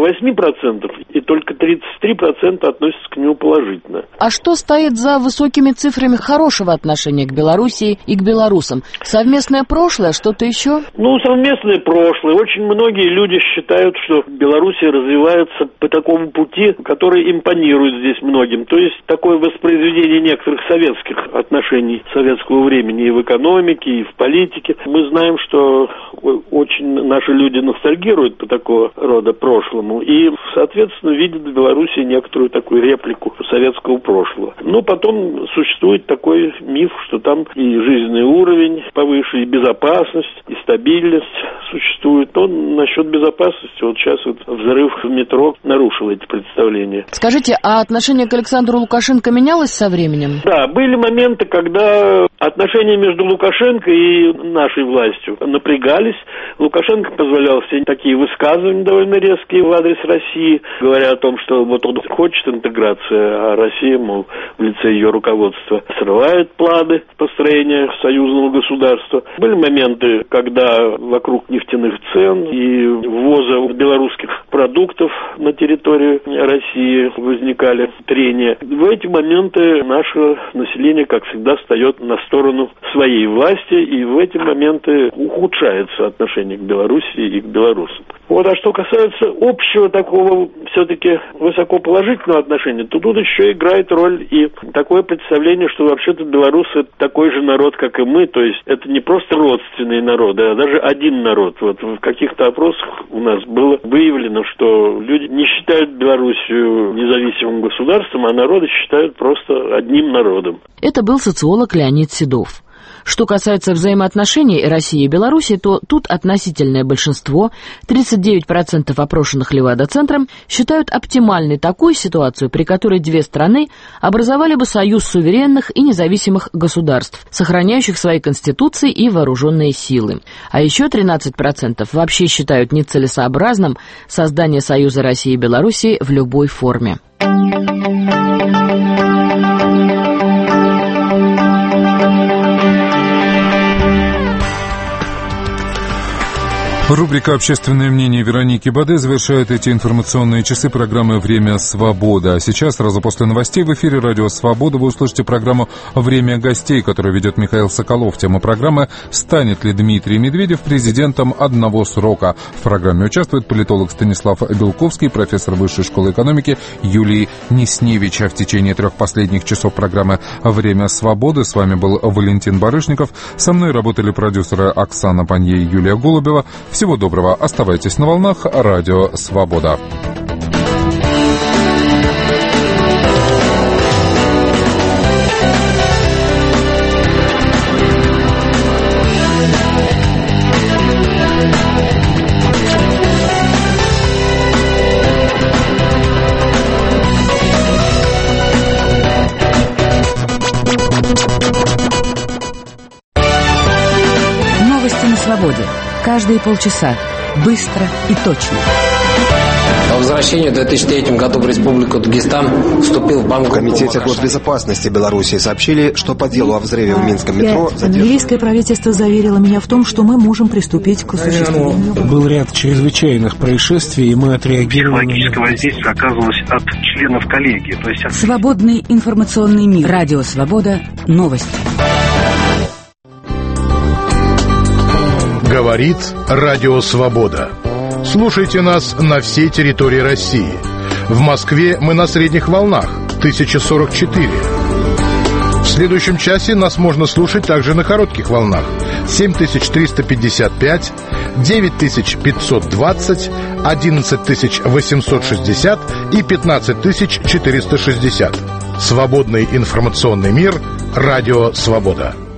48%, и только 33% относятся к нему положительно. А что стоит за высокими цифрами хорошего отношения к Белоруссии и к белорусам? Совместное прошлое, что-то еще? Совместное прошлое. Очень многие люди считают, что Белоруссия развивается по такому пути, который импонирует здесь многим. То есть такое воспроизведение некоторых советских отношений советского времени и в экономике, и в политике. Мы знаем, что очень наши люди ностальгируют по такого рода прошлому и, соответственно, видят в Беларуси некоторую такую реплику советского прошлого. Но потом существует такой миф, что там и жизненный уровень повыше, и безопасность, и стабильность существует. Но насчет безопасности, вот сейчас вот взрыв в метро нарушил эти представления. Скажите, а отношение к Александру Лукашенко менялось со временем? Да, были моменты, когда отношения между Лукашенко и нашей властью напрягались. Лукашенко позволял себе такие высказывания довольно резкие в адрес России, говоря о том, что вот он хочет интеграции, а Россия, мол, в лице ее руководства срывает планы построения союзного государства. Были моменты, когда вокруг нефтяных цен и ввоза белорусских продуктов на территорию России возникали трения. В эти моменты наше население, как всегда, встает на сторону своей власти, и в эти моменты ухудшается отношение к Белоруссии и к белорусам. Вот, а что касается общего такого все-таки высоко положительного отношения, то тут еще играет роль и такое представление, что вообще-то белорусы такой же народ, как и мы, то есть это не просто родственные народы, а даже один народ. Вот в каких-то опросах у нас было выявлено, что люди не считают Белоруссию независимым государством, а народы считают просто одним народом. Это был социолог Леонид Седов. Что касается взаимоотношений России и Беларуси, то тут относительное большинство, 39% опрошенных Левада-центром, считают оптимальной такую ситуацию, при которой две страны образовали бы союз суверенных и независимых государств, сохраняющих свои конституции и вооруженные силы. А еще 13% вообще считают нецелесообразным создание союза России и Беларуси в любой форме. Рубрика «Общественное мнение» Вероники Баде завершает эти информационные часы программы «Время свободы». А сейчас, сразу после новостей, в эфире «Радио Свобода» вы услышите программу «Время гостей», которую ведет Михаил Соколов. Тема программы «Станет ли Дмитрий Медведев президентом одного срока?». В программе участвует политолог Станислав Белковский, профессор Высшей школы экономики Юлий Несневич. А в течение 3 последних часов программы «Время свободы» с вами был Валентин Барышников. Со мной работали продюсеры Оксана Панье и Юлия Голубева. Всего доброго. Оставайтесь на волнах «Радио Свобода». Новости на свободе. Каждые полчаса. Быстро и точно. По возвращению в 2003 году в Республику Дагестан вступил в банк. В Комитете госбезопасности Беларуси сообщили, что по делу о взрыве в Минском метро Английское правительство заверило меня в том, что мы можем приступить к осуществлению. Был ряд чрезвычайных происшествий, и мы отреагировали. Психологическое воздействие оказывалось от членов коллегии. То есть Свободный информационный мир. Радио Свобода. Новости. Говорит Радио Свобода. Слушайте нас на всей территории России. В Москве мы на средних волнах 1044. В следующем часе нас можно слушать также на коротких волнах: 7355, 9520, 11860 и 15460. Свободный информационный мир. Радио «Свобода».